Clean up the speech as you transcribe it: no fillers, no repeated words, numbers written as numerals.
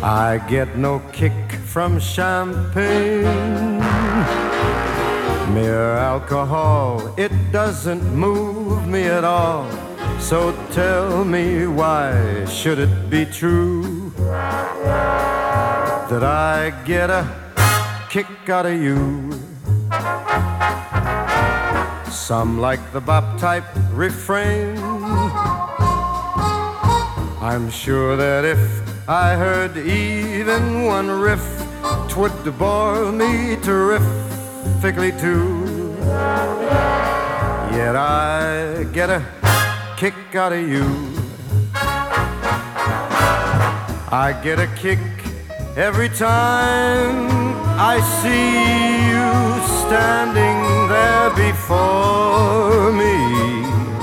I get no kick from champagne. Mere alcohol, it doesn't move me at all. So tell me, why should it be true that I get a kick out of you? Some like the bop type refrain. I'm sure that if I heard even one riff, 'twould bore me terrifically too. Yet I get a kick out of you. I get a kick every time I see you standing there before me.